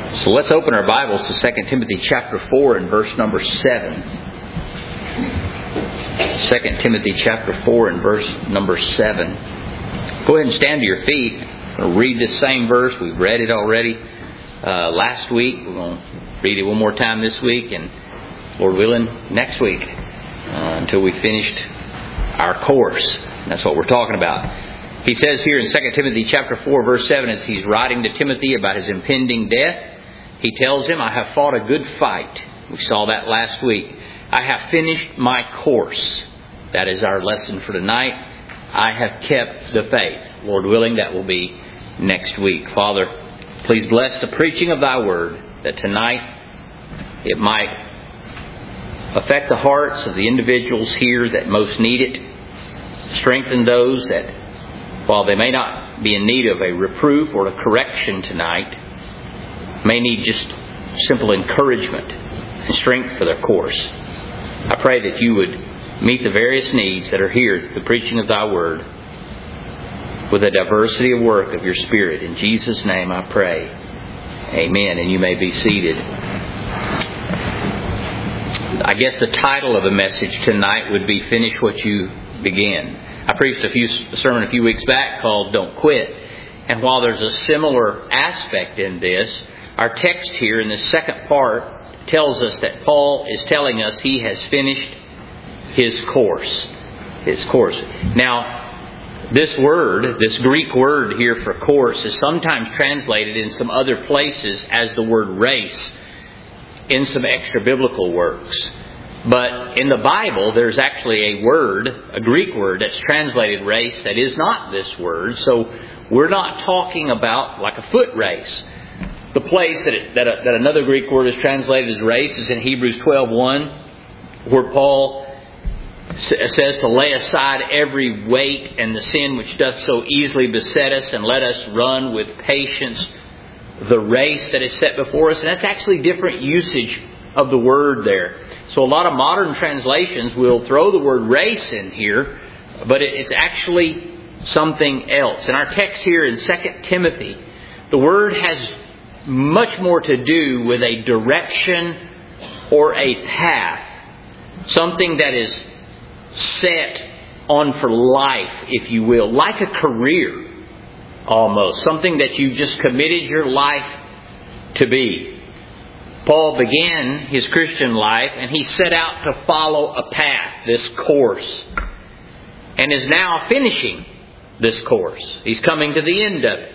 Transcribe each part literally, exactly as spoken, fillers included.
So let's open our Bibles to Second Timothy chapter four and verse number seven. Second Timothy chapter four and verse number seven. Go ahead and stand to your feet. I'm going to read this same verse. We've read it already uh, last week. We're going to read it one more time this week, and Lord willing, next week uh, until we finished our course. That's what we're talking about. He says here in Second Timothy chapter four, verse seven, as he's writing to Timothy about his impending death, he tells him, I have fought a good fight. We saw that last week. I have finished my course. That is our lesson for tonight. I have kept the faith. Lord willing, that will be next week. Father, please bless the preaching of Thy Word, that tonight it might affect the hearts of the individuals here that most need it. Strengthen those that, while they may not be in need of a reproof or a correction tonight, may need just simple encouragement and strength for their course. I pray that You would meet the various needs that are here through the preaching of Thy Word with a diversity of work of Your Spirit. In Jesus' name I pray. Amen. And you may be seated. I guess the title of the message tonight would be Finish What You Began. I preached a, few, a sermon a few weeks back called Don't Quit. And while there's a similar aspect in this, our text here in the second part tells us that Paul is telling us he has finished his course. His course. Now, this word, this Greek word here for course, is sometimes translated in some other places as the word race in some extra biblical works. But in the Bible, there's actually a word, a Greek word, that's translated race that is not this word. So we're not talking about like a foot race. The place that, it, that, a, that another Greek word is translated as race is in Hebrews twelve one, where Paul says to lay aside every weight and the sin which doth so easily beset us, and let us run with patience the race that is set before us. And that's actually different usage of the word there. So a lot of modern translations will throw the word race in here, but it, it's actually something else. In our text here in Second Timothy, the word has much more to do with a direction or a path. Something that is set on for life, if you will. Like a career, almost. Something that you just committed your life to be. Paul began his Christian life and he set out to follow a path, this course. And is now finishing this course. He's coming to the end of it.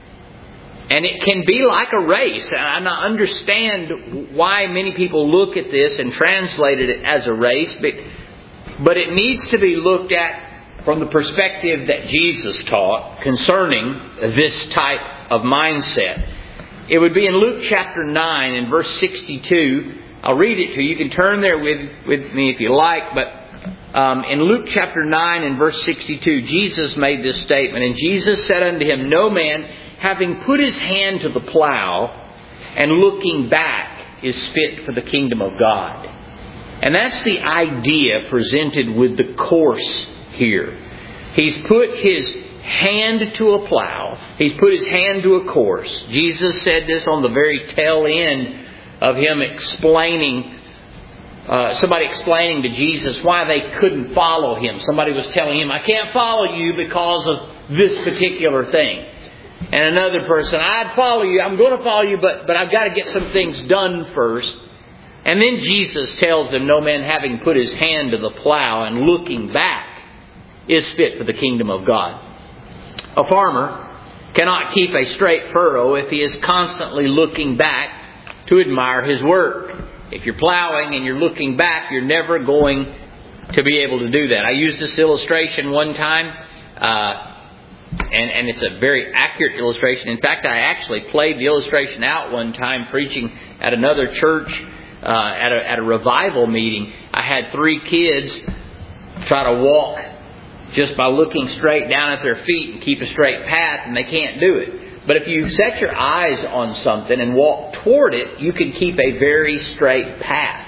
And it can be like a race. And I understand why many people look at this and translate it as a race. But, but it needs to be looked at from the perspective that Jesus taught concerning this type of mindset. It would be in Luke chapter nine and verse sixty-two. I'll read it to you. You can turn there with, with me if you like. But um, in Luke chapter nine and verse sixty-two, Jesus made this statement. And Jesus said unto him, No man, having put his hand to the plow and looking back, is fit for the kingdom of God. And that's the idea presented with the course here. He's put his hand to a plow. He's put his hand to a course. Jesus said this on the very tail end of him explaining, uh, somebody explaining to Jesus why they couldn't follow him. Somebody was telling him, I can't follow you because of this particular thing. And another person, I'd follow you, I'm going to follow you, but, but I've got to get some things done first. And then Jesus tells them, no man having put his hand to the plow and looking back is fit for the kingdom of God. A farmer cannot keep a straight furrow if he is constantly looking back to admire his work. If you're plowing and you're looking back, you're never going to be able to do that. I used this illustration one time. Uh, And, and it's a very accurate illustration. In fact, I actually played the illustration out one time preaching at another church, uh, at, a, at a revival meeting. I had three kids try to walk just by looking straight down at their feet and keep a straight path, and they can't do it. But if you set your eyes on something and walk toward it, you can keep a very straight path.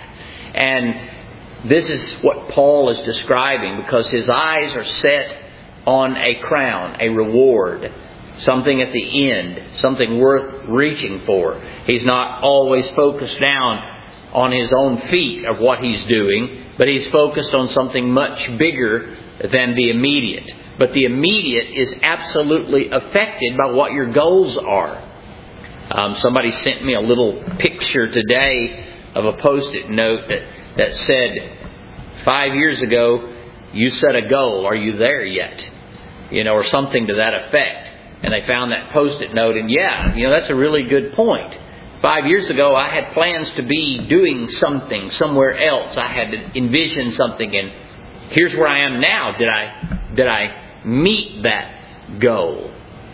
And this is what Paul is describing, because his eyes are set on a crown, a reward. something at the end, something worth reaching for. He's not always focused down on his own feet of what he's doing, but he's focused on something much bigger than the immediate. But the immediate is absolutely affected by what your goals are. Um, somebody sent me a little picture today of a Post-it note that, that said, five years ago, you set a goal. Are you there yet? You know, or something to that effect. And they found that Post-it note, and yeah, you know, that's a really good point. Five years ago, I had plans to be doing something somewhere else. I had envisioned something, and here's where I am now. Did I, did I meet that goal?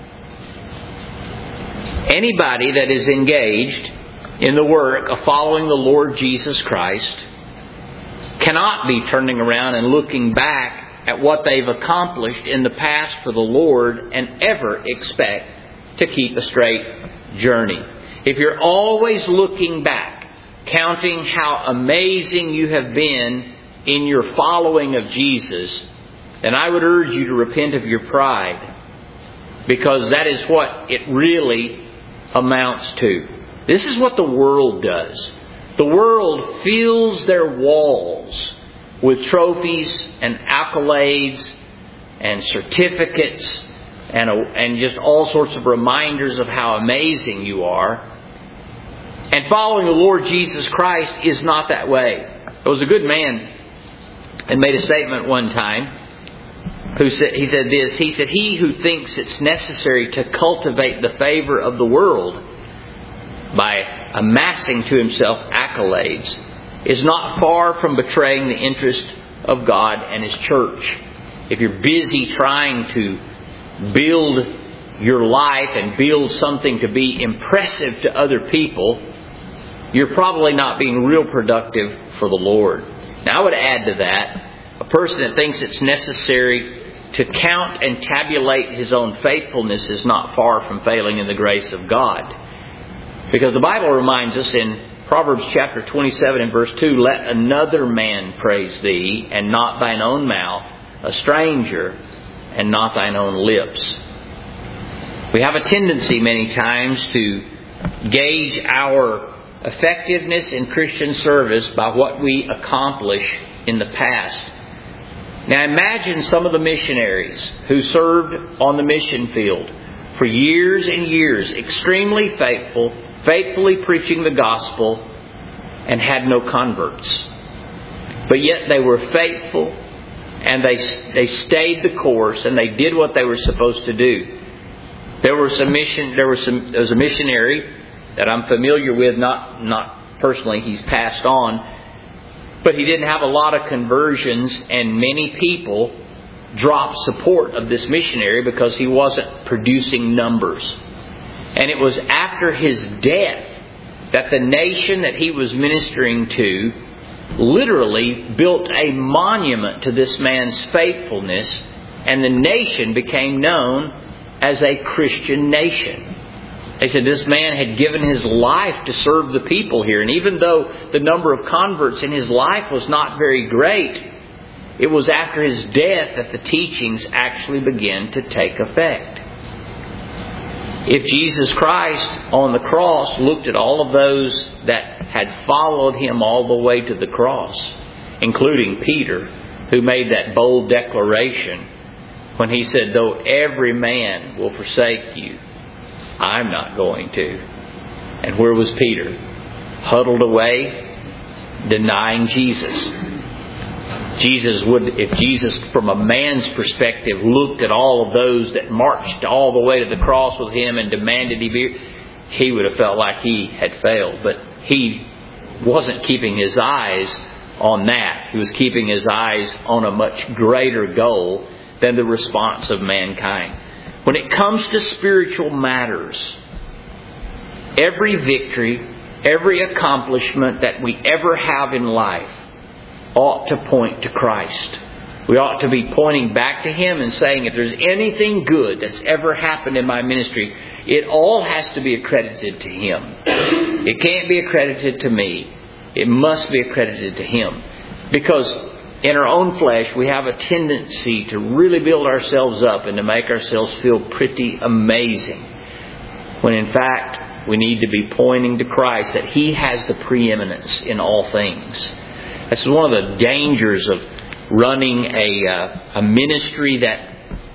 Anybody that is engaged in the work of following the Lord Jesus Christ cannot be turning around and looking back at what they've accomplished in the past for the Lord and ever expect to keep a straight journey. If you're always looking back, counting how amazing you have been in your following of Jesus, then I would urge you to repent of your pride, because that is what it really amounts to. This is what the world does. The world fills their walls with trophies and accolades and certificates and, and just all sorts of reminders of how amazing you are. And following the Lord Jesus Christ is not that way. There was a good man and made a statement one time. Who said, he said this, he said, "He who thinks it's necessary to cultivate the favor of the world by amassing to himself accolades is not far from betraying the interest of God and His church." If you're busy trying to build your life and build something to be impressive to other people, you're probably not being real productive for the Lord. Now, I would add to that, a person that thinks it's necessary to count and tabulate his own faithfulness is not far from failing in the grace of God. Because the Bible reminds us in Proverbs chapter twenty-seven and verse two, "Let another man praise thee, and not thine own mouth, a stranger, and not thine own lips." We have a tendency many times to gauge our effectiveness in Christian service by what we accomplish in the past. Now imagine some of the missionaries who served on the mission field for years and years, extremely faithful, faithfully preaching the gospel, and had no converts. But yet they were faithful, and they they stayed the course, and they did what they were supposed to do. There were some mission. There was some. There was a missionary that I'm familiar with, not not personally. He's passed on. But he didn't have a lot of conversions, and many people dropped support of this missionary because he wasn't producing numbers. And it was after his death that the nation that he was ministering to literally built a monument to this man's faithfulness, and the nation became known as a Christian nation. They said this man had given his life to serve the people here. And even though the number of converts in his life was not very great, it was after his death that the teachings actually began to take effect. If Jesus Christ on the cross looked at all of those that had followed Him all the way to the cross, including Peter, who made that bold declaration when he said, "Though every man will forsake you, I'm not going to." And where was Peter? Huddled away, denying Jesus. Jesus would, if Jesus from a man's perspective looked at all of those that marched all the way to the cross with Him and demanded He be, he would have felt like He had failed. But He wasn't keeping His eyes on that. He was keeping His eyes on a much greater goal than the response of mankind. When it comes to spiritual matters, every victory, every accomplishment that we ever have in life ought to point to Christ. We ought to be pointing back to Him and saying, if there's anything good that's ever happened in my ministry, it all has to be accredited to Him. It can't be accredited to me. It must be accredited to Him. Because in our own flesh, we have a tendency to really build ourselves up and to make ourselves feel pretty amazing. When in fact, we need to be pointing to Christ, that He has the preeminence in all things. This is one of the dangers of running a, uh, a ministry that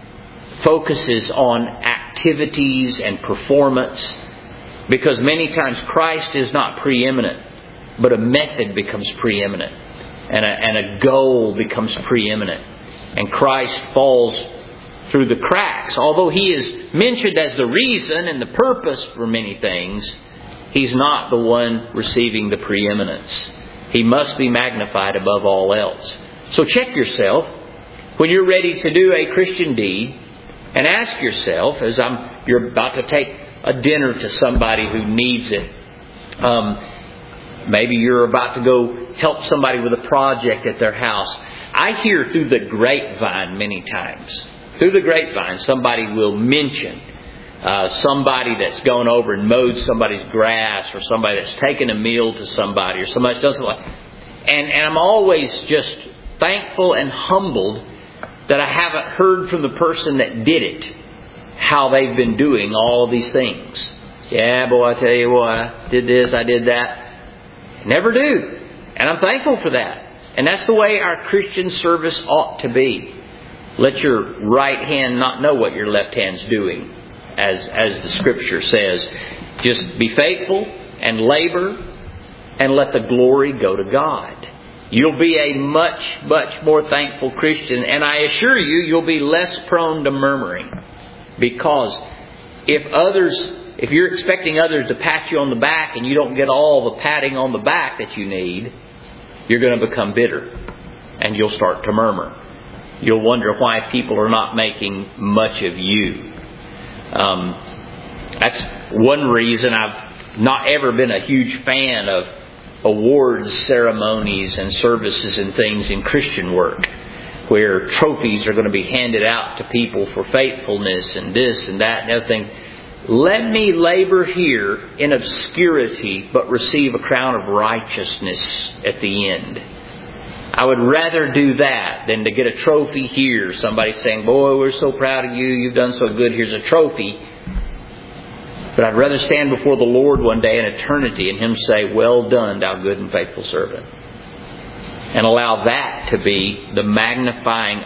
focuses on activities and performance, because many times Christ is not preeminent, but a method becomes preeminent, and a, and a goal becomes preeminent, and Christ falls through the cracks. Although He is mentioned as the reason and the purpose for many things, He's not the one receiving the preeminence. He must be magnified above all else. So check yourself when you're ready to do a Christian deed, and ask yourself, as I'm, you're about to take a dinner to somebody who needs it. Um, maybe you're about to go help somebody with a project at their house. I hear through the grapevine many times. Through the grapevine, somebody will mention uh, somebody that's gone over and mowed somebody's grass, or somebody that's taken a meal to somebody, or somebody does like. And and I'm always just thankful and humbled that I haven't heard from the person that did it how they've been doing all these things. Yeah, boy, I tell you what, I did this, I did that. Never do. And I'm thankful for that. And that's the way our Christian service ought to be. Let your right hand not know what your left hand's doing, as, as the Scripture says. Just be faithful and labor, and let the glory go to God. You'll be a much, much more thankful Christian. And I assure you, you'll be less prone to murmuring. Because if others, if you're expecting others to pat you on the back and you don't get all the patting on the back that you need, you're going to become bitter. And you'll start to murmur. You'll wonder why people are not making much of you. Um, that's one reason I've not ever been a huge fan of awards ceremonies and services and things in Christian work, where trophies are going to be handed out to people for faithfulness and this and that and everything. Let me labor here in obscurity, but receive a crown of righteousness at the end. I would rather do that than to get a trophy here. Somebody saying, boy, we're so proud of you. You've done so good. Here's a trophy. But I'd rather stand before the Lord one day in eternity and Him say, well done, thou good and faithful servant. And allow that to be the magnifying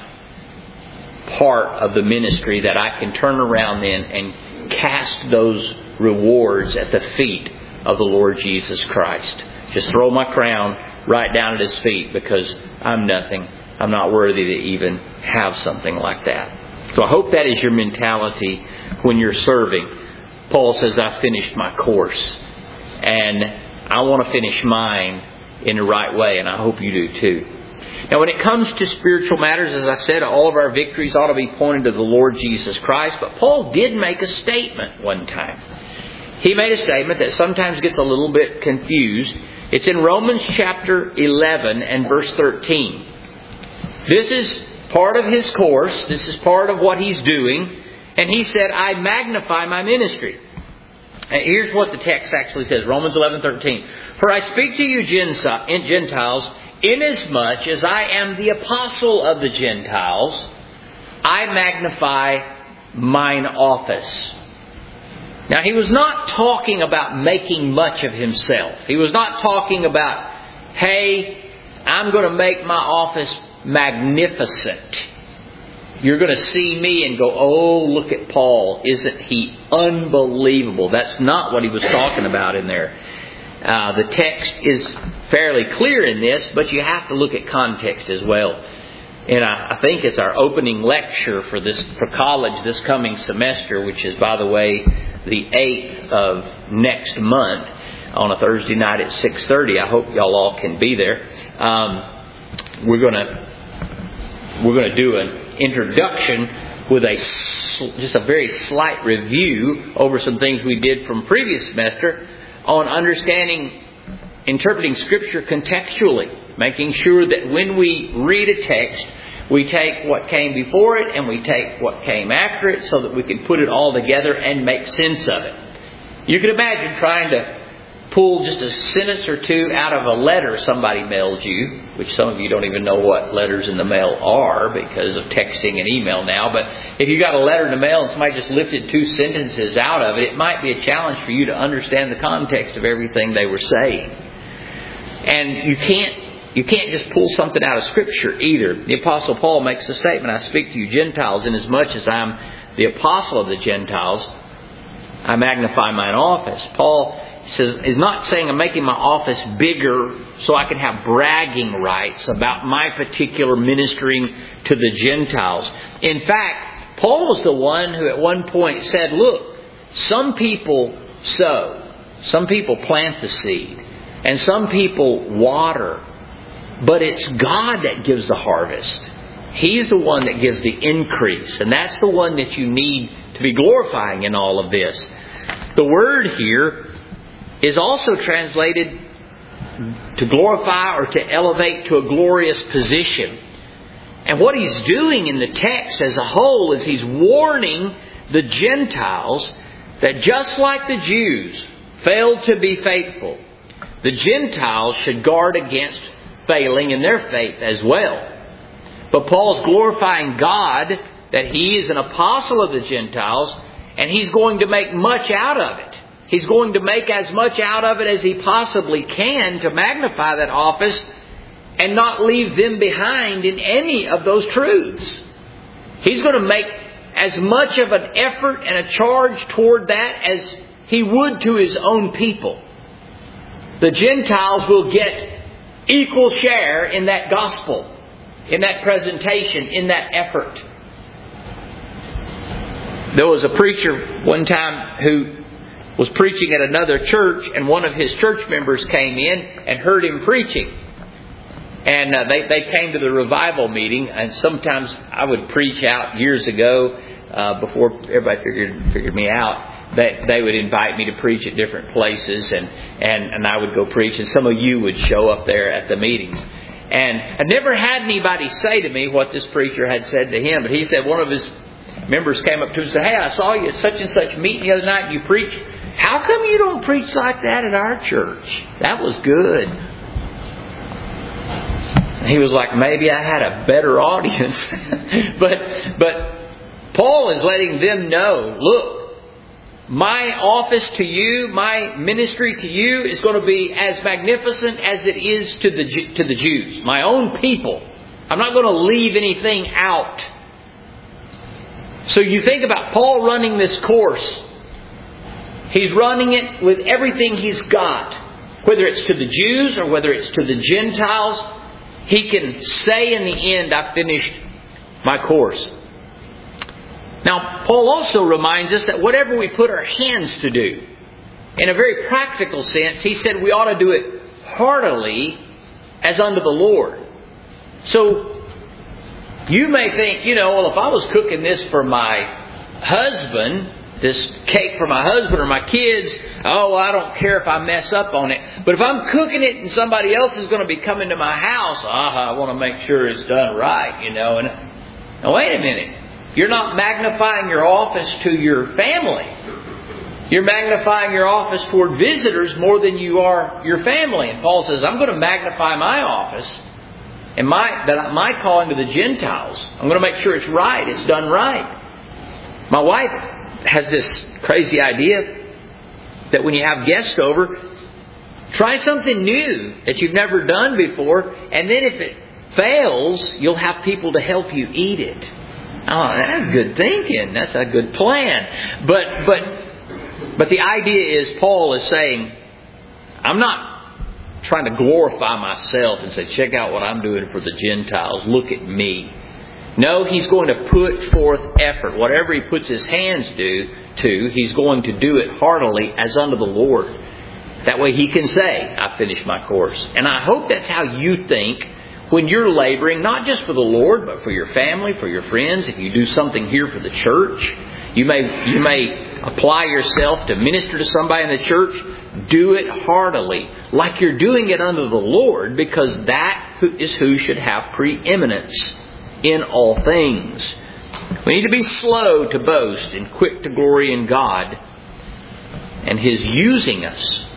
part of the ministry, that I can turn around then and cast those rewards at the feet of the Lord Jesus Christ. Just throw my crown right down at His feet, because I'm nothing. I'm not worthy to even have something like that. So I hope that is your mentality when you're serving. Paul says, I finished my course. And I want to finish mine in the right way, and I hope you do too. Now, when it comes to spiritual matters, as I said, all of our victories ought to be pointed to the Lord Jesus Christ. But Paul did make a statement one time. He made a statement that sometimes gets a little bit confused. It's in Romans chapter eleven and verse thirteen. This is part of his course. This is part of what he's doing. And he said, I magnify my ministry. And here's what the text actually says. Romans eleven thirteen. For I speak to you Gentiles, inasmuch as I am the apostle of the Gentiles, I magnify mine office. Now, he was not talking about making much of himself. He was not talking about, hey, I'm going to make my office magnificent. You're going to see me and go, oh, look at Paul. Isn't he unbelievable? That's not what he was talking about in there. Uh, the text is fairly clear in this, but you have to look at context as well. And I, I think it's our opening lecture for this for college this coming semester, which is, by the way, the eighth of next month on a Thursday night at six thirty. I hope y'all all can be there. Um, we're going to we're going to do an introduction with a just a very slight review over some things we did from previous semester on understanding, interpreting Scripture contextually, making sure that when we read a text, we take what came before it and we take what came after it, so that we can put it all together and make sense of it. You can imagine trying to pull just a sentence or two out of a letter somebody mails you, which some of you don't even know what letters in the mail are because of texting and email now. But if you got a letter in the mail and somebody just lifted two sentences out of it, it might be a challenge for you to understand the context of everything they were saying. And you can't You can't just pull something out of Scripture either. The Apostle Paul makes a statement, I speak to you Gentiles, inasmuch as I'm the apostle of the Gentiles, I magnify mine office. Paul says, is not saying I'm making my office bigger so I can have bragging rights about my particular ministering to the Gentiles. In fact, Paul was the one who at one point said, look, some people sow, some people plant the seed, and some people water. But it's God that gives the harvest. He's the one that gives the increase. And that's the one that you need to be glorifying in all of this. The word here is also translated to glorify or to elevate to a glorious position. And what he's doing in the text as a whole is he's warning the Gentiles that just like the Jews failed to be faithful, the Gentiles should guard against failing in their faith as well. But Paul's glorifying God that he is an apostle of the Gentiles, and he's going to make much out of it. He's going to make as much out of it as he possibly can to magnify that office and not leave them behind in any of those truths. He's going to make as much of an effort and a charge toward that as he would to his own people. The Gentiles will get equal share in that gospel, in that presentation, in that effort. There was a preacher one time who was preaching at another church, and one of his church members came in and heard him preaching. And uh, they, they came to the revival meeting, and sometimes I would preach out years ago, uh, before everybody figured figured me out. They, they would invite me to preach at different places, and, and, and I would go preach, and some of you would show up there at the meetings. And I never had anybody say to me what this preacher had said to him, but he said one of his members came up to him and said, hey, I saw you at such and such meeting the other night and you preached. How come you don't preach like that at our church? That was good. And he was like, maybe I had a better audience. but but Paul is letting them know, look, my office to you, my ministry to you is going to be as magnificent as it is to the to the Jews, my own people. I'm not going to leave anything out. So you think about Paul running this course. He's running it with everything he's got. Whether it's to the Jews or whether it's to the Gentiles, he can say in the end, I finished my course. Now, Paul also reminds us that whatever we put our hands to do, in a very practical sense, he said we ought to do it heartily as unto the Lord. So, you may think, you know, well, if I was cooking this for my husband, this cake for my husband or my kids, oh, I don't care if I mess up on it. But if I'm cooking it and somebody else is going to be coming to my house, ah, I want to make sure it's done right, you know. And now, wait a minute. You're not magnifying your office to your family. You're magnifying your office toward visitors more than you are your family. And Paul says, I'm going to magnify my office and my that my calling to the Gentiles. I'm going to make sure it's right. It's done right. My wife has this crazy idea that when you have guests over, try something new that you've never done before. And then if it fails, you'll have people to help you eat it. Oh, that's good thinking. That's a good plan. But but but the idea is Paul is saying, I'm not trying to glorify myself and say, check out what I'm doing for the Gentiles. Look at me. No, he's going to put forth effort. Whatever he puts his hands do to, he's going to do it heartily as unto the Lord. That way he can say, I finished my course. And I hope that's how you think when you're laboring, not just for the Lord, but for your family, for your friends. If you do something here for the church, you may you may apply yourself to minister to somebody in the church. Do it heartily, like you're doing it unto the Lord, because that is who should have preeminence in all things. We need to be slow to boast and quick to glory in God and His using us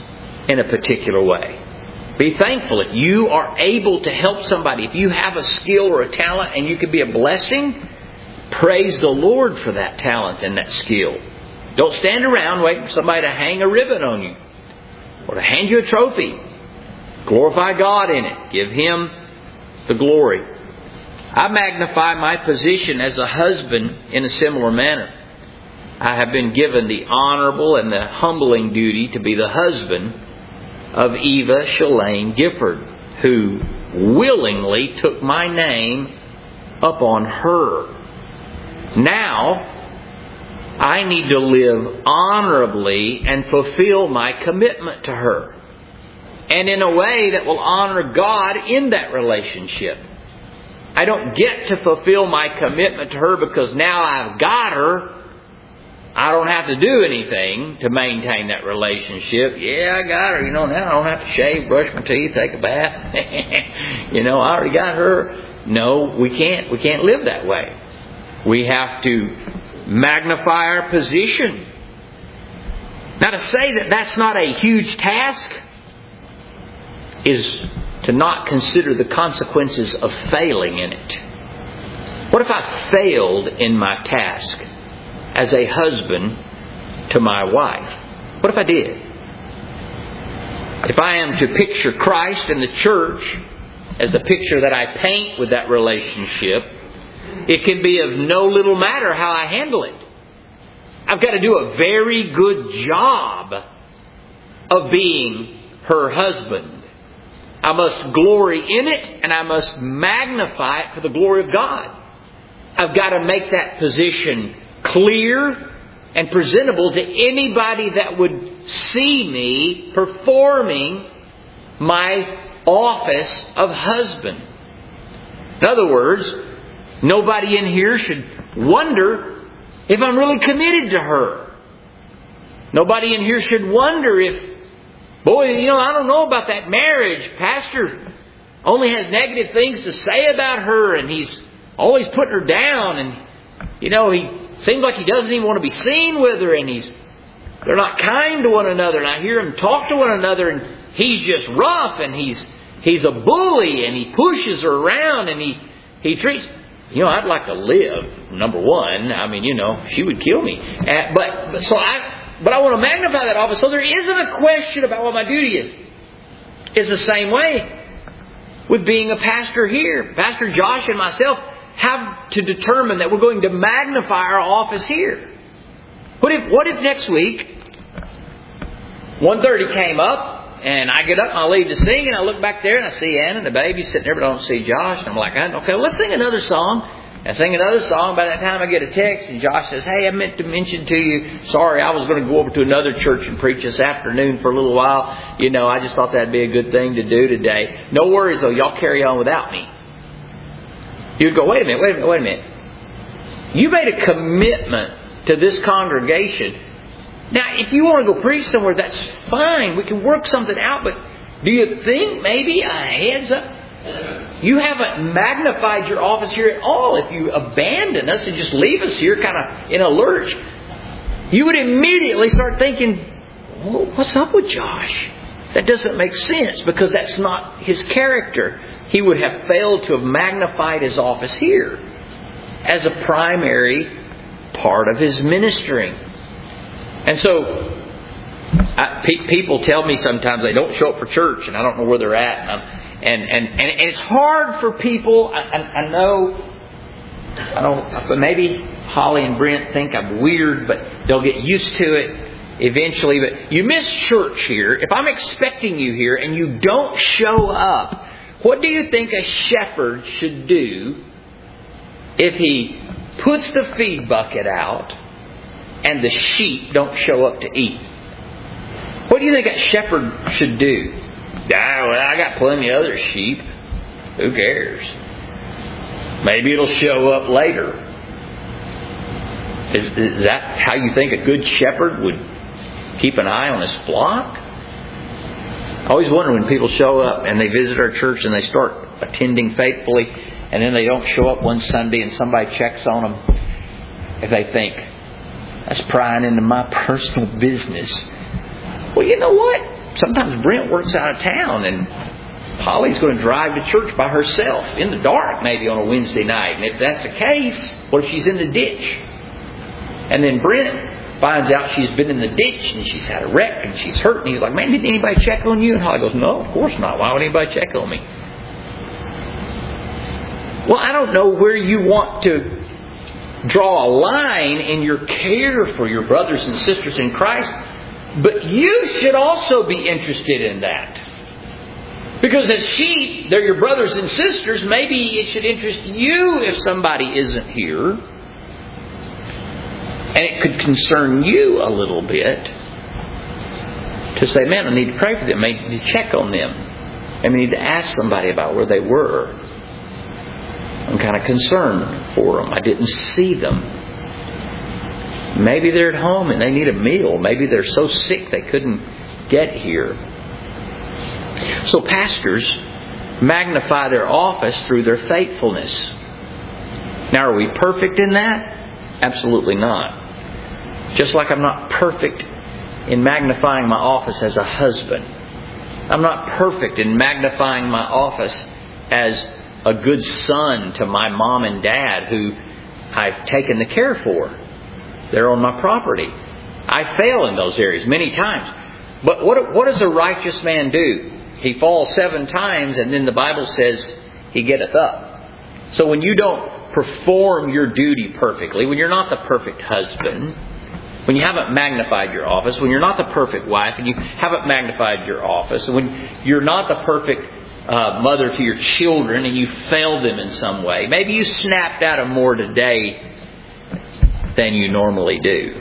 in a particular way. Be thankful if you are able to help somebody. If you have a skill or a talent and you can be a blessing, praise the Lord for that talent and that skill. Don't stand around waiting for somebody to hang a ribbon on you or to hand you a trophy. Glorify God in it. Give Him the glory. I magnify my position as a husband in a similar manner. I have been given the honorable and the humbling duty to be the husband of Eva Shalane Gifford, who willingly took my name upon her. Now, I need to live honorably and fulfill my commitment to her, and in a way that will honor God in that relationship. I don't get to fulfill my commitment to her because now I've got her. I don't have to do anything to maintain that relationship. Yeah, I got her. You know, now I don't have to shave, brush my teeth, take a bath. You know, I already got her. No, we can't. We can't live that way. We have to magnify our position. Now, to say that that's not a huge task is to not consider the consequences of failing in it. What if I failed in my task as a husband to my wife? What if I did? If I am to picture Christ and the church as the picture that I paint with that relationship, it can be of no little matter how I handle it. I've got to do a very good job of being her husband. I must glory in it, and I must magnify it for the glory of God. I've got to make that position clear and presentable to anybody that would see me performing my office of husband. In other words, nobody in here should wonder if I'm really committed to her. Nobody in here should wonder if, boy, you know, I don't know about that marriage. Pastor only has negative things to say about her, and he's always putting her down, and, you know, he seems like he doesn't even want to be seen with her, and he's they're not kind to one another, and I hear them talk to one another, and he's just rough, and he's he's a bully, and he pushes her around, and he, he treats... You know, I'd like to live, number one. I mean, you know, she would kill me. Uh, but, but so I, but I want to magnify that office. So there isn't a question about what my duty is. It's the same way with being a pastor here. Pastor Josh and myself have to determine that we're going to magnify our office here. What if, what if next week one thirty came up, and I get up and I leave to sing, and I look back there and I see Anna and the baby sitting there, but I don't see Josh. And I'm like, okay, well, let's sing another song. I sing another song. By that time I get a text, and Josh says, hey, I meant to mention to you, sorry, I was going to go over to another church and preach this afternoon for a little while. You know, I just thought that'd be a good thing to do today. No worries, though. Y'all carry on without me. You'd go, wait a minute, wait a minute, wait a minute. You made a commitment to this congregation. Now, if you want to go preach somewhere, that's fine. We can work something out. But do you think maybe a heads up? You haven't magnified your office here at all if you abandon us and just leave us here kind of in a lurch. You would immediately start thinking, what's up with Josh? That doesn't make sense because that's not his character. He would have failed to have magnified his office here as a primary part of his ministry. And so, I, pe- people tell me sometimes they don't show up for church, and I don't know where they're at. And and and, and, and it's hard for people. I, I, I know, I don't. But maybe Holly and Brent think I'm weird, but they'll get used to it eventually. But you miss church here. If I'm expecting you here and you don't show up, what do you think a shepherd should do if he puts the feed bucket out and the sheep don't show up to eat? What do you think a shepherd should do? Ah, well, I got plenty of other sheep. Who cares? Maybe it'll show up later. Is, is that how you think a good shepherd would keep an eye on his flock? I always wonder when people show up and they visit our church and they start attending faithfully, and then they don't show up one Sunday and somebody checks on them, if they think, that's prying into my personal business. Well, you know what? sometimes Brent works out of town and Holly's going to drive to church by herself in the dark maybe on a Wednesday night. And if that's the case, what if she's in the ditch? And then Brent finds out she's been in the ditch and she's had a wreck and she's hurt. And he's like, man, didn't anybody check on you? And Holly goes, no, of course not. Why would anybody check on me? Well, I don't know where you want to draw a line in your care for your brothers and sisters in Christ, but you should also be interested in that. Because as sheep, they're your brothers and sisters. Maybe it should interest you if somebody isn't here. And it could concern you a little bit to say, man, I need to pray for them. I need to check on them. And we need to ask somebody about where they were. I'm kind of concerned for them. I didn't see them. Maybe they're at home and they need a meal. Maybe they're so sick they couldn't get here. So pastors magnify their office through their faithfulness. Now, are we perfect in that? Absolutely not. Just like I'm not perfect in magnifying my office as a husband. I'm not perfect in magnifying my office as a good son to my mom and dad who I've taken the care for. They're on my property. I fail in those areas many times. But what, what does a righteous man do? He falls seven times and then the Bible says he getteth up. So when you don't perform your duty perfectly, when you're not the perfect husband, when you haven't magnified your office, when you're not the perfect wife and you haven't magnified your office, when you're not the perfect uh, mother to your children and you failed them in some way, maybe you snapped at them more today than you normally do.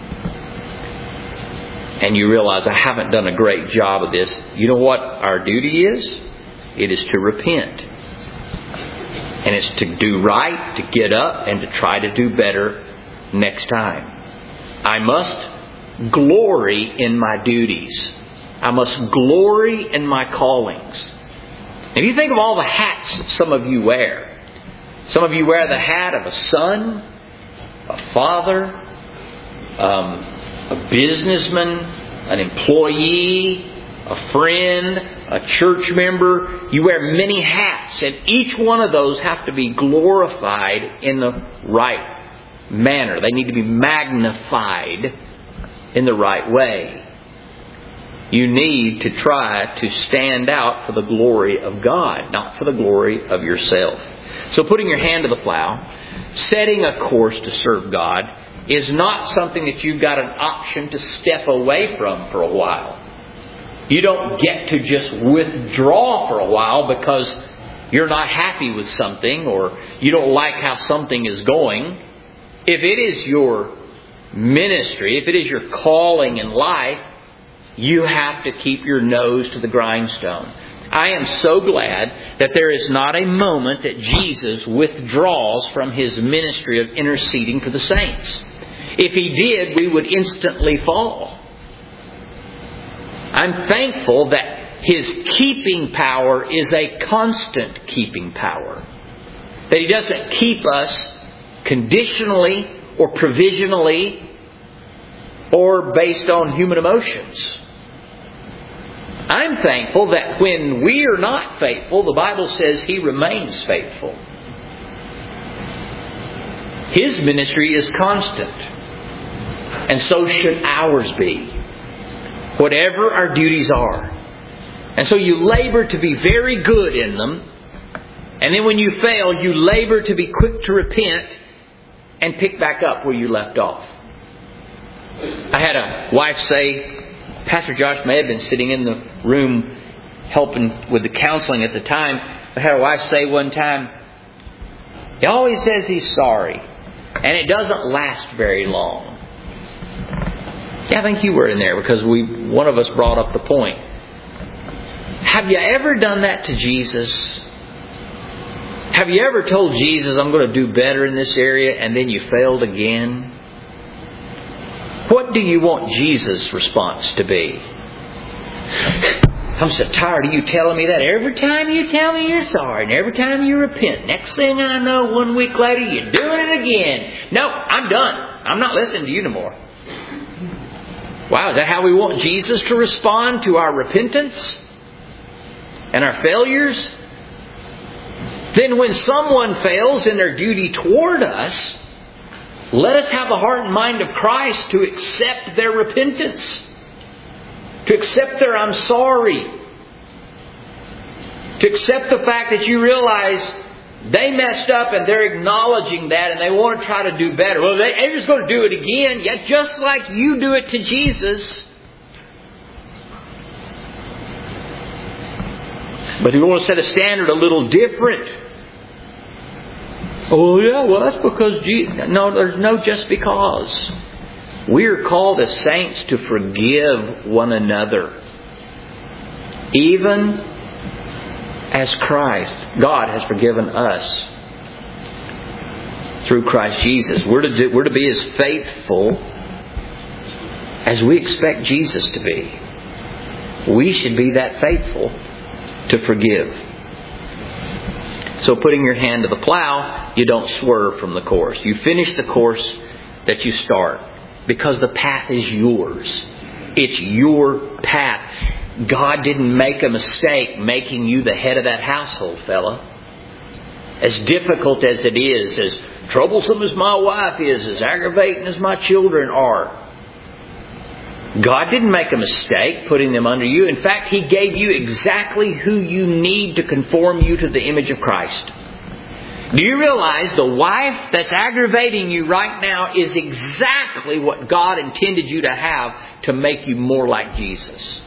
And you realize, I haven't done a great job of this. You know what our duty is? It is to repent. And it's to do right, to get up, and to try to do better next time. I must glory in my duties. I must glory in my callings. If you think of all the hats some of you wear. Some of you wear the hat of a son, a father, um, a businessman, an employee, a friend, a church member. You wear many hats, and each one of those have to be glorified in the right manner. They need to be magnified in the right way. You need to try to stand out for the glory of God, not for the glory of yourself. So putting your hand to the plow, setting a course to serve God, is not something that you've got an option to step away from for a while. You don't get to just withdraw for a while because you're not happy with something or you don't like how something is going. If it is your ministry, if it is your calling in life, you have to keep your nose to the grindstone. I am so glad that there is not a moment that Jesus withdraws from His ministry of interceding for the saints. If He did, we would instantly fall. I'm thankful that His keeping power is a constant keeping power. That He doesn't keep us conditionally or provisionally or based on human emotions. I'm thankful that when we are not faithful, the Bible says He remains faithful. His ministry is constant. And so should ours be. Whatever our duties are. And so you labor to be very good in them. And then when you fail, you labor to be quick to repent and pick back up where you left off. I had a wife say, Pastor Josh may have been sitting in the room helping with the counseling at the time. I had a wife say one time, he always says he's sorry. And it doesn't last very long. Yeah, I think you were in there because we one of us brought up the point. Have you ever done that to Jesus? Have you ever told Jesus, I'm going to do better in this area, and then you failed again? What do you want Jesus' response to be? I'm so tired of you telling me that. Every time you tell me you're sorry and every time you repent, next thing I know, one week later, you're doing it again. No, I'm done. I'm not listening to you no more. Wow, is that how we want Jesus to respond to our repentance and our failures? Then when someone fails in their duty toward us, let us have the heart and mind of Christ to accept their repentance. To accept their I'm sorry. To accept the fact that you realize they messed up and they're acknowledging that and they want to try to do better. Well, they're just going to do it again, yet just like you do it to Jesus. But we want to set a standard a little different. Oh yeah, well that's because Jesus... No, there's no just because. We are called as saints to forgive one another. Even as Christ, God has forgiven us through Christ Jesus. We're to do, we're to be as faithful as we expect Jesus to be. We should be that faithful to forgive. So putting your hand to the plow, you don't swerve from the course. You finish the course that you start. Because the path is yours. It's your path. God didn't make a mistake making you the head of that household, fella. As difficult as it is, as troublesome as my wife is, as aggravating as my children are, God didn't make a mistake putting them under you. In fact, He gave you exactly who you need to conform you to the image of Christ. Do you realize the wife that's aggravating you right now is exactly what God intended you to have to make you more like Jesus?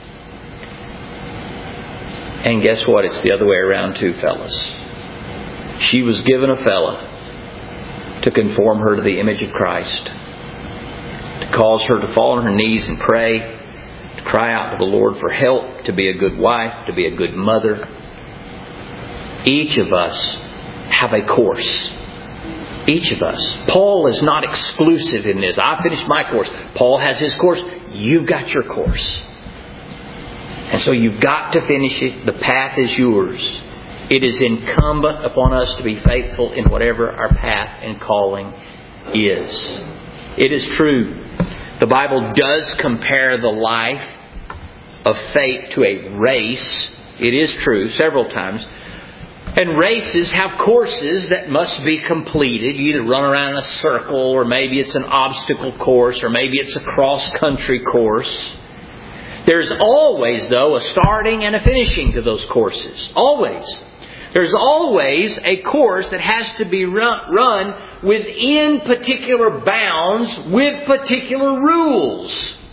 And guess what? It's the other way around too, fellas. She was given a fella to conform her to the image of Christ. To cause her to fall on her knees and pray. To cry out to the Lord for help. To be a good wife. To be a good mother. Each of us have a course. Each of us. Paul is not exclusive in this. I finished my course. Paul has his course. You've got your course. And so you've got to finish it. The path is yours. It is incumbent upon us to be faithful in whatever our path and calling is. It is true. The Bible does compare the life of faith to a race. It is true several times. And races have courses that must be completed. You either run around in a circle, or maybe it's an obstacle course, or maybe it's a cross-country course. There's always, though, a starting and a finishing to those courses. Always. There's always a course that has to be run, run within particular bounds, with particular rules.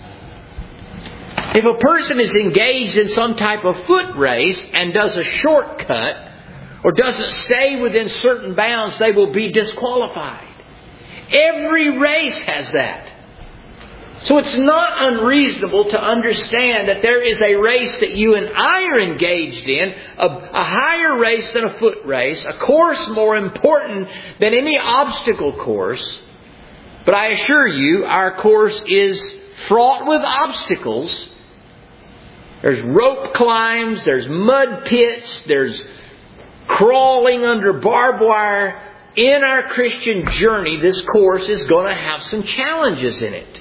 If a person is engaged in some type of foot race and does a shortcut, or doesn't stay within certain bounds, they will be disqualified. Every race has that. So it's not unreasonable to understand that there is a race that you and I are engaged in, a, a higher race than a foot race, a course more important than any obstacle course. But I assure you, our course is fraught with obstacles. There's rope climbs, there's mud pits, there's crawling under barbed wire. In our Christian journey, this course is going to have some challenges in it.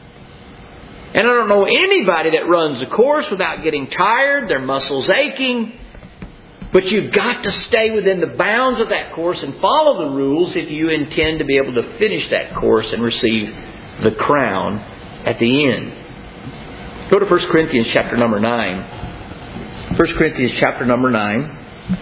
And I don't know anybody that runs a course without getting tired, their muscles aching. But you've got to stay within the bounds of that course and follow the rules if you intend to be able to finish that course and receive the crown at the end. Go to First Corinthians chapter number nine. First Corinthians chapter number nine.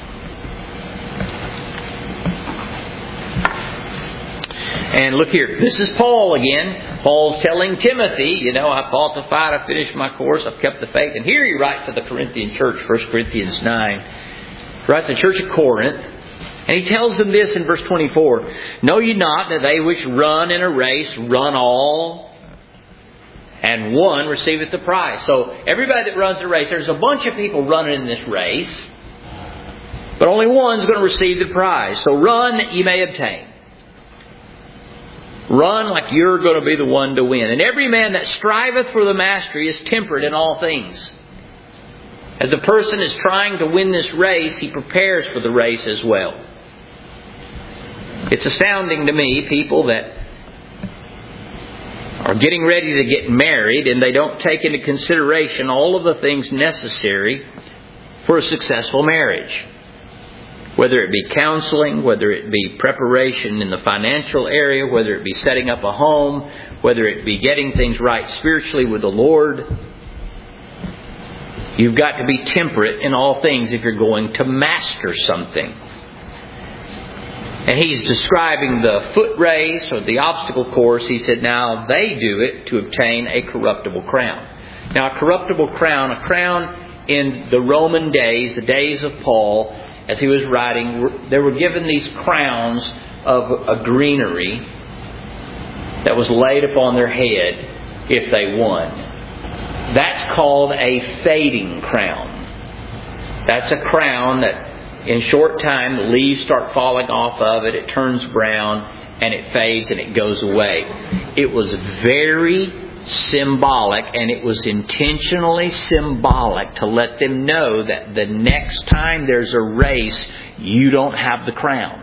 And look here, this is Paul again. Paul's telling Timothy, you know, I fought the fight, I finished my course, I've kept the faith. And here he writes to the Corinthian church, First Corinthians nine. He writes to the church of Corinth. And he tells them this in verse twenty-four. Know ye not that they which run in a race run all, and one receiveth the prize. So everybody that runs the race, there's a bunch of people running in this race, but only one's going to receive the prize. So run that ye may obtain. Run like you're going to be the one to win. And every man that striveth for the mastery is temperate in all things. As the person is trying to win this race, he prepares for the race as well. It's astounding to me, people that are getting ready to get married, and they don't take into consideration all of the things necessary for a successful marriage. Whether it be counseling, whether it be preparation in the financial area, whether it be setting up a home, whether it be getting things right spiritually with the Lord. You've got to be temperate in all things if you're going to master something. And he's describing the foot race or the obstacle course. He said, now they do it to obtain a corruptible crown. Now a corruptible crown, a crown in the Roman days, the days of Paul, as he was writing, they were given these crowns of a greenery that was laid upon their head if they won. That's called a fading crown. That's a crown that in short time the leaves start falling off of it, it turns brown, and it fades and it goes away. It was very symbolic, and it was intentionally symbolic to let them know that the next time there's a race, you don't have the crown.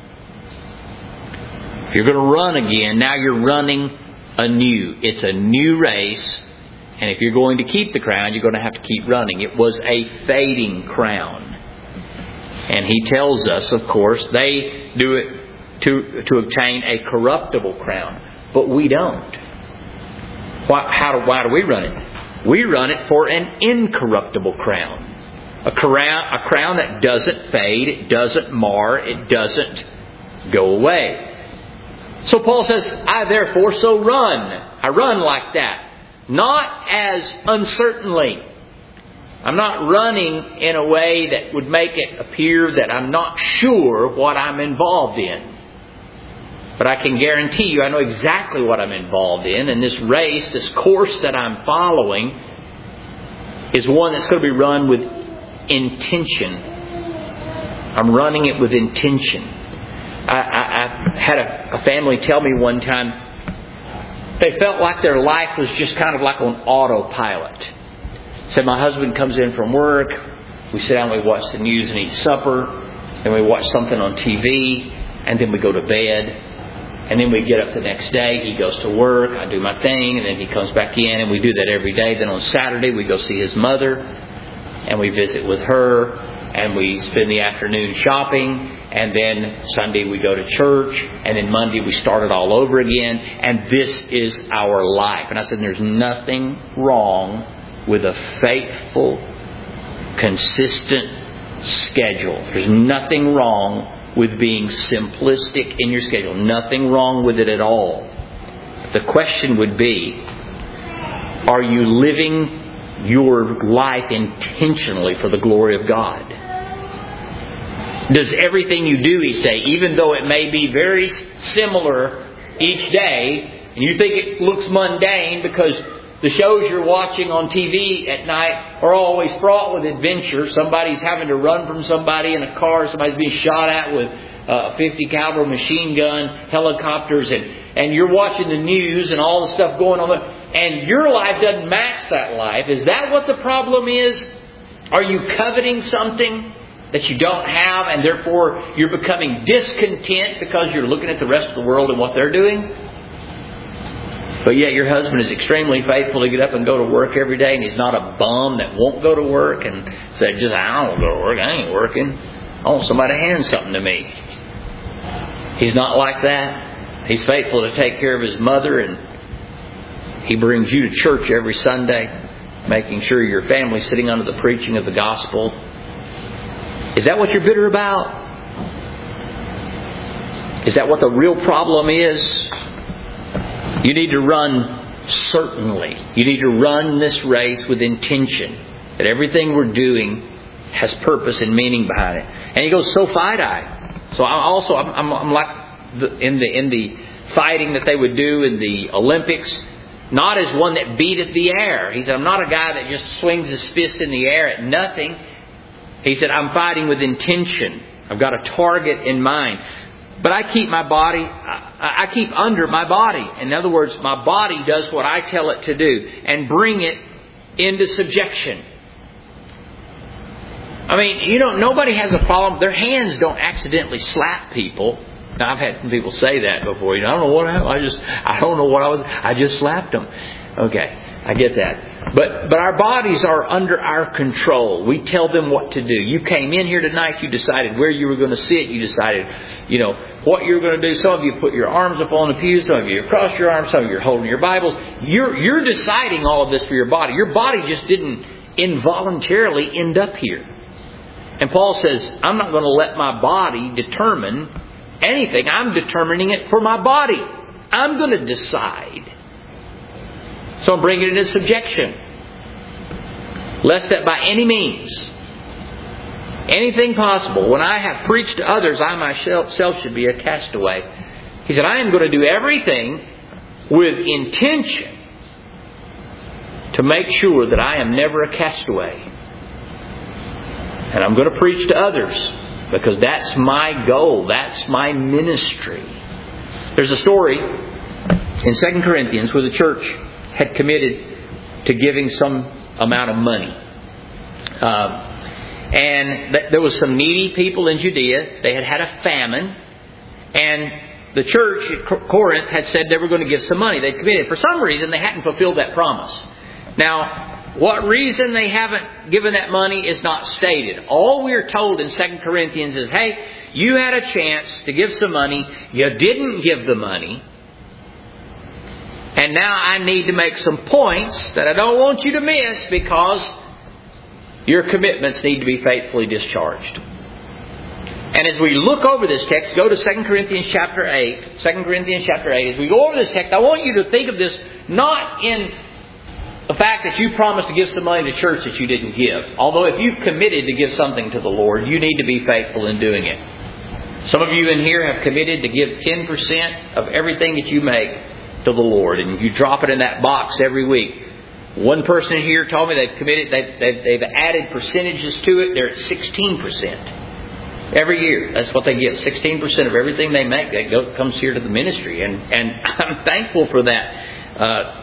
If you're going to run again, now you're running anew. It's a new race, and if you're going to keep the crown, you're going to have to keep running. It was a fading crown. And he tells us, of course, they do it to, to obtain a corruptible crown, but we don't. Why, how do, why do we run it? We run it for an incorruptible crown. A crown, a crown that doesn't fade, it doesn't mar, it doesn't go away. So Paul says, I therefore so run. I run like that. Not as uncertainly. I'm not running in a way that would make it appear that I'm not sure what I'm involved in. But I can guarantee you I know exactly what I'm involved in. And this race, this course that I'm following, is one that's going to be run with intention. I'm running it with intention. I, I, I had a, a family tell me one time they felt like their life was just kind of like on autopilot. Said my husband comes in from work, we sit down and we watch the news and eat supper, then we watch something on T V, and then we go to bed. And then we get up the next day, he goes to work, I do my thing, and then he comes back in, and we do that every day. Then on Saturday we go see his mother, and we visit with her, and we spend the afternoon shopping, and then Sunday we go to church, and then Monday we start it all over again, and this is our life. And I said, there's nothing wrong with a faithful, consistent schedule. There's nothing wrong with being simplistic in your schedule. Nothing wrong with it at all. The question would be, are you living your life intentionally for the glory of God? Does everything you do each day, even though it may be very similar each day, and you think it looks mundane because the shows you're watching on T V at night are always fraught with adventure. Somebody's having to run from somebody in a car. Somebody's being shot at with a fifty caliber machine gun, helicopters, and, and you're watching the news and all the stuff going on there. And your life doesn't match that life. Is that what the problem is? Are you coveting something that you don't have, and therefore you're becoming discontent because you're looking at the rest of the world and what they're doing? But yet your husband is extremely faithful to get up and go to work every day, and he's not a bum that won't go to work and say, just I don't go to work, I ain't working. I want somebody to hand something to me. He's not like that. He's faithful to take care of his mother, and he brings you to church every Sunday, making sure your family's sitting under the preaching of the gospel. Is that what you're bitter about? Is that what the real problem is? You need to run certainly. You need to run this race with intention. That everything we're doing has purpose and meaning behind it. And he goes, so fight I. So I'm also, I'm, I'm, I'm like the, in the in the fighting that they would do in the Olympics, not as one that beateth the air. He said, I'm not a guy that just swings his fist in the air at nothing. He said, I'm fighting with intention. I've got a target in mind. But I keep my body, I, I keep under my body. In other words, my body does what I tell it to do and bring it into subjection. I mean, you know, nobody has a problem. Their hands don't accidentally slap people. Now, I've had people say that before. You know, I don't know what happened. I just, I don't know what I was. I just slapped them. Okay, I get that. But but our bodies are under our control. We tell them what to do. You came in here tonight. You decided where you were going to sit. You decided, you know, what you were going to do. Some of you put your arms up on the pew. Some of you across your arms. Some of you are holding your Bibles. You're you're deciding all of this for your body. Your body just didn't involuntarily end up here. And Paul says, I'm not going to let my body determine anything. I'm determining it for my body. I'm going to decide. So I'm bringing it into subjection. Lest that by any means, anything possible, when I have preached to others, I myself should be a castaway. He said, I am going to do everything with intention to make sure that I am never a castaway. And I'm going to preach to others because that's my goal. That's my ministry. There's a story in Second Corinthians where the church had committed to giving some amount of money. Uh, and th- there was some needy people in Judea. They had had a famine. And the church at Corinth had said they were going to give some money. They committed. For some reason, they hadn't fulfilled that promise. Now, what reason they haven't given that money is not stated. All we're told in Second Corinthians is, hey, you had a chance to give some money. You didn't give the money. And now I need to make some points that I don't want you to miss because your commitments need to be faithfully discharged. And as we look over this text, go to Second Corinthians chapter eight. Second Corinthians chapter eight. As we go over this text, I want you to think of this not in the fact that you promised to give some money to church that you didn't give. Although if you've committed to give something to the Lord, you need to be faithful in doing it. Some of you in here have committed to give ten percent of everything that you make to the Lord, and you drop it in that box every week. One person here told me they've committed, they've, they've, they've added percentages to it. They're at sixteen percent every year. That's what they give. sixteen percent of everything they make that go, comes here to the ministry, and and I'm thankful for that. Uh,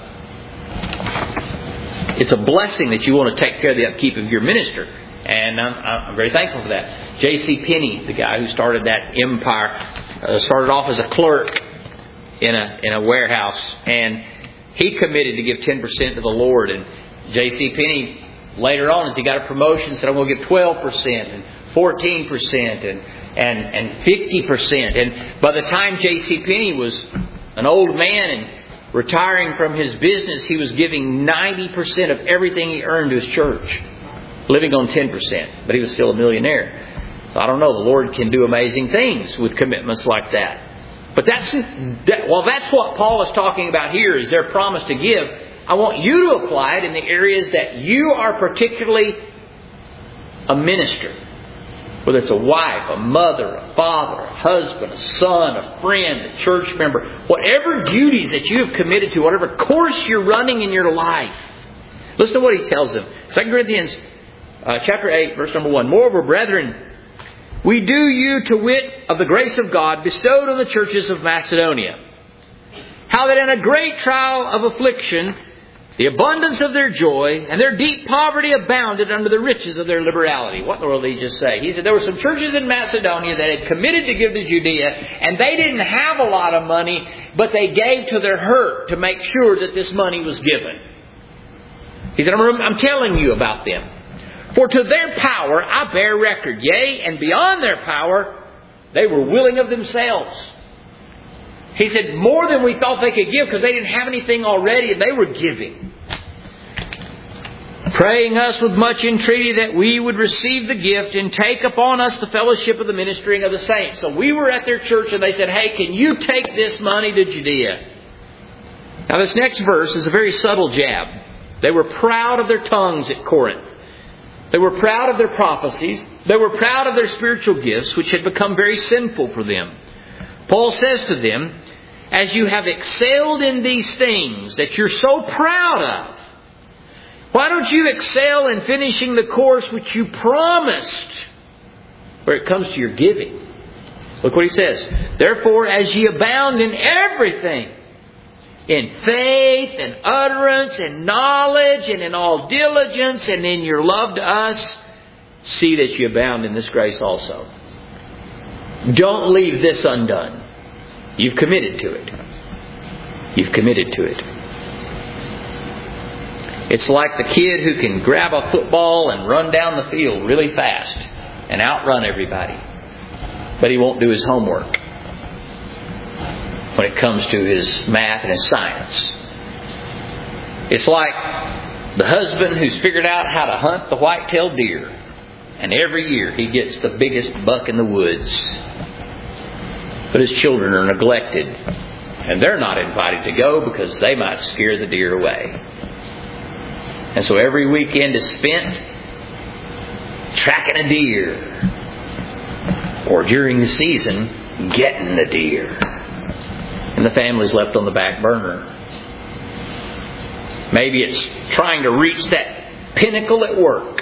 it's a blessing that you want to take care of the upkeep of your minister, and I'm, I'm very thankful for that. J C Penney, the guy who started that empire, uh, started off as a clerk in a in a warehouse, and he committed to give ten percent to the Lord. And J C Penney later on, as he got a promotion, said, I'm going to give twelve percent and fourteen percent and and and fifty percent. And by the time J C Penney was an old man and retiring from his business, he was giving ninety percent of everything he earned to his church, living on ten percent. But he was still a millionaire. So I don't know, the Lord can do amazing things with commitments like that. But that's, that, well, that's what Paul is talking about here, is their promise to give. I want you to apply it in the areas that you are particularly a minister. Whether it's a wife, a mother, a father, a husband, a son, a friend, a church member. Whatever duties that you have committed to, whatever course you're running in your life. Listen to what he tells them. Second Corinthians uh, chapter eight, verse number one. Moreover, brethren, we do you to wit of the grace of God bestowed on the churches of Macedonia, how that in a great trial of affliction, the abundance of their joy and their deep poverty abounded under the riches of their liberality. What in the world did he just say? He said there were some churches in Macedonia that had committed to give to Judea, and they didn't have a lot of money, but they gave to their hurt to make sure that this money was given. He said, I'm, I'm telling you about them. For to their power I bear record, yea, and beyond their power, they were willing of themselves. He said, more than we thought they could give, because they didn't have anything already, and they were giving. Praying us with much entreaty that we would receive the gift and take upon us the fellowship of the ministering of the saints. So we were at their church, and they said, hey, can you take this money to Judea? Now this next verse is a very subtle jab. They were proud of their tongues at Corinth. They were proud of their prophecies. They were proud of their spiritual gifts, which had become very sinful for them. Paul says to them, as you have excelled in these things that you're so proud of, why don't you excel in finishing the course which you promised where it comes to your giving? Look what he says. Therefore, as ye abound in everything, in faith and utterance and knowledge and in all diligence and in your love to us, see that you abound in this grace also. Don't leave this undone. You've committed to it. You've committed to it. It's like the kid who can grab a football and run down the field really fast and outrun everybody. But he won't do his homework when it comes to his math and his science. It's like the husband who's figured out how to hunt the white-tailed deer. And every year he gets the biggest buck in the woods. But his children are neglected. And they're not invited to go because they might scare the deer away. And so every weekend is spent tracking a deer. Or during the season, getting the deer. And the family's left on the back burner. Maybe it's trying to reach that pinnacle at work.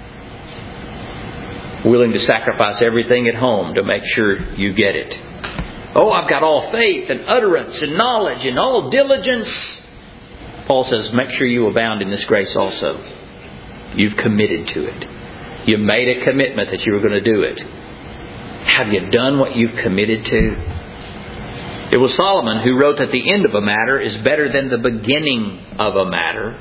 Willing to sacrifice everything at home to make sure you get it. Oh, I've got all faith and utterance and knowledge and all diligence. Paul says, make sure you abound in this grace also. You've committed to it. You've made a commitment that you were going to do it. Have you done what you've committed to? It was Solomon who wrote that the end of a matter is better than the beginning of a matter.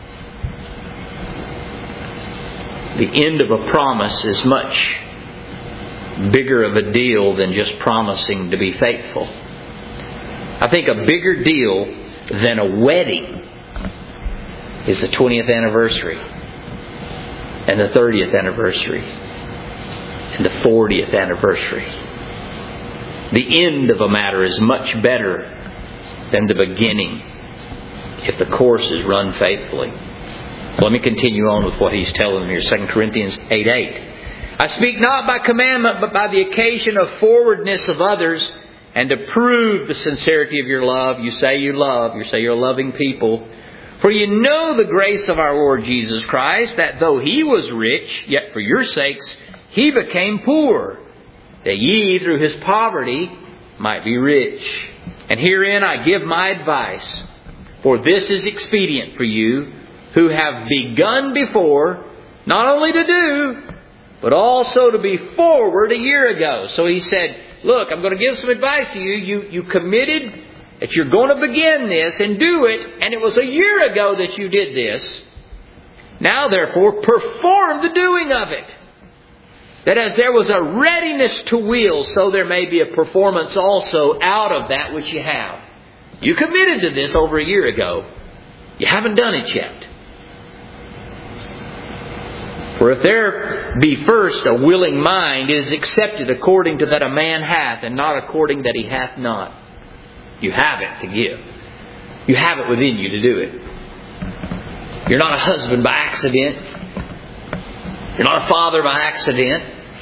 The end of a promise is much bigger of a deal than just promising to be faithful. I think a bigger deal than a wedding is the twentieth anniversary and the thirtieth anniversary and the fortieth anniversary. The end of a matter is much better than the beginning if the course is run faithfully. Let me continue on with what he's telling me here. Second Corinthians eight eight. I speak not by commandment, but by the occasion of forwardness of others, and to prove the sincerity of your love. You say you love. You say you're loving people. For you know the grace of our Lord Jesus Christ, that though He was rich, yet for your sakes He became poor, that ye through His poverty might be rich. And herein I give my advice. For this is expedient for you, who have begun before, not only to do, but also to be forward a year ago. So he said, look, I'm going to give some advice to you. You, you committed that you're going to begin this and do it. And it was a year ago that you did this. Now, therefore, perform the doing of it. That as there was a readiness to will, so there may be a performance also out of that which you have. You committed to this over a year ago. You haven't done it yet. For if there be first a willing mind, it is accepted according to that a man hath, and not according that he hath not. You have it to give. You have it within you to do it. You're not a husband by accident. You're not a father by accident.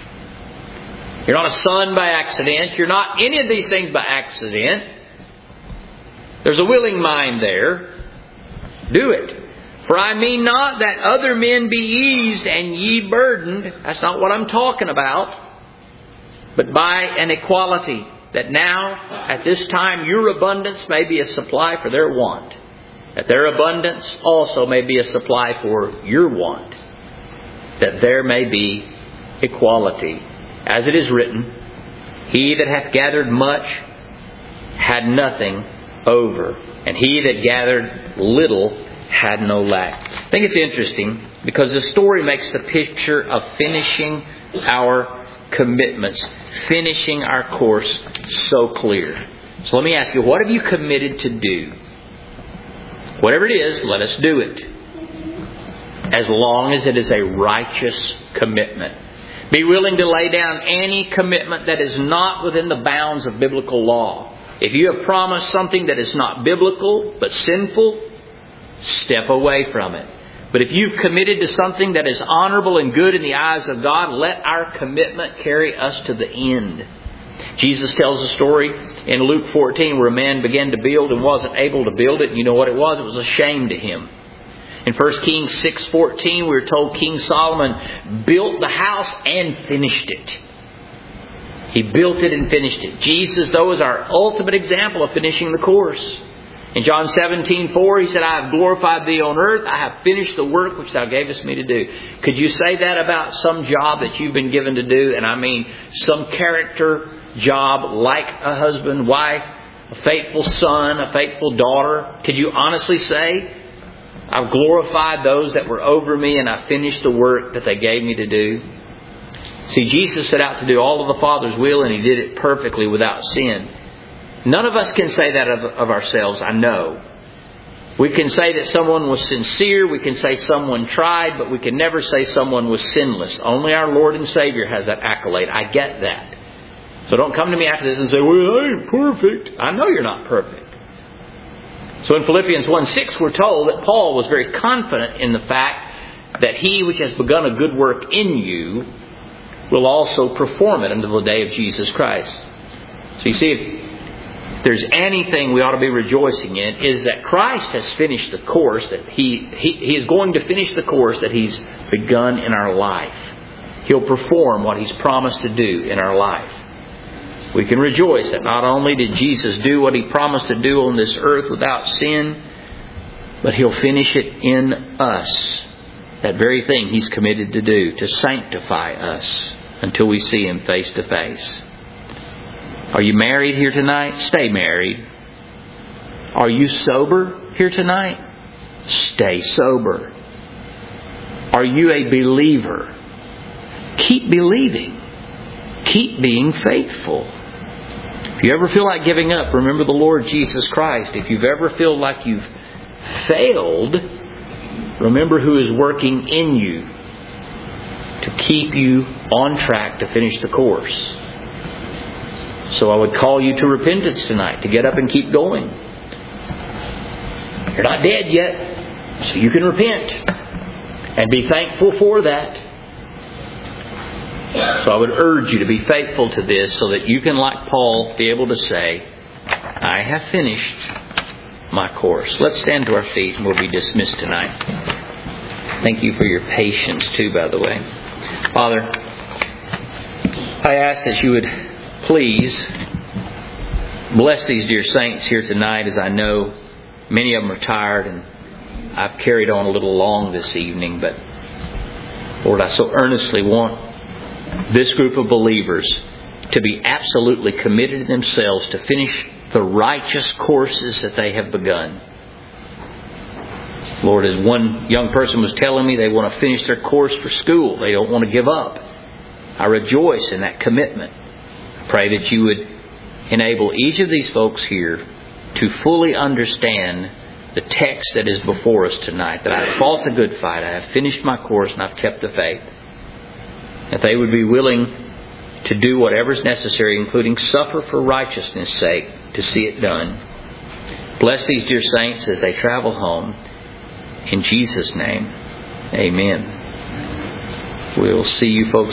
You're not a son by accident. You're not any of these things by accident. There's a willing mind there. Do it. For I mean not that other men be eased and ye burdened. That's not what I'm talking about. But by an equality, that now, at this time, your abundance may be a supply for their want. That their abundance also may be a supply for your want. That there may be equality. As it is written, He that hath gathered much had nothing over, and he that gathered little had no lack. I think it's interesting because the story makes the picture of finishing our commitments, finishing our course so clear. So let me ask you, what have you committed to do? Whatever it is, let us do it. As long as it is a righteous commitment. Be willing to lay down any commitment that is not within the bounds of biblical law. If you have promised something that is not biblical but sinful, step away from it. But if you've committed to something that is honorable and good in the eyes of God, let our commitment carry us to the end. Jesus tells a story in Luke fourteen where a man began to build and wasn't able to build it. You know what it was? It was a shame to him. In First Kings six fourteen, we we're told King Solomon built the house and finished it. He built it and finished it. Jesus, though, is our ultimate example of finishing the course. In John seventeen four, He said, I have glorified Thee on earth. I have finished the work which Thou gavest me to do. Could you say that about some job that you've been given to do? And I mean some character job like a husband, wife. a faithful son, a faithful daughter? Could you honestly say, I've glorified those that were over me and I finished the work that they gave me to do? See, Jesus set out to do all of the Father's will, and He did it perfectly without sin. None of us can say that of, of ourselves, I know. We can say that someone was sincere, we can say someone tried, but we can never say someone was sinless. Only our Lord and Savior has that accolade. I get that. So don't come to me after this and say, well, I ain't perfect. I know you're not perfect. So in Philippians one six, we're told that Paul was very confident in the fact that He which has begun a good work in you will also perform it until the day of Jesus Christ. So you see, if there's anything we ought to be rejoicing in, is that Christ has finished the course that He, he, he is going to finish the course that He's begun in our life. He'll perform what He's promised to do in our life. We can rejoice that not only did Jesus do what He promised to do on this earth without sin, but He'll finish it in us. That very thing He's committed to do, to sanctify us until we see Him face to face. Are you married here tonight? Stay married. Are you sober here tonight? Stay sober. Are you a believer? Keep believing. Keep being faithful. If you ever feel like giving up, remember the Lord Jesus Christ. If you've ever feel like you've failed, remember who is working in you to keep you on track to finish the course. So I would call you to repentance tonight, to get up and keep going. You're not dead yet, so you can repent and be thankful for that. So I would urge you to be faithful to this so that you can, like Paul, be able to say, I have finished my course. Let's stand to our feet and we'll be dismissed tonight. Thank you for your patience too, by the way. Father, I ask that you would please bless these dear saints here tonight, as I know many of them are tired and I've carried on a little long this evening, but Lord, I so earnestly want this group of believers to be absolutely committed to themselves to finish the righteous courses that they have begun. Lord, as one young person was telling me, they want to finish their course for school. They don't want to give up. I rejoice in that commitment. I pray that you would enable each of these folks here to fully understand the text that is before us tonight, that I have fought the good fight, I have finished my course, and I've kept the faith. That they would be willing to do whatever is necessary, including suffer for righteousness' sake, to see it done. Bless these dear saints as they travel home. In Jesus' name, amen. We'll see you folks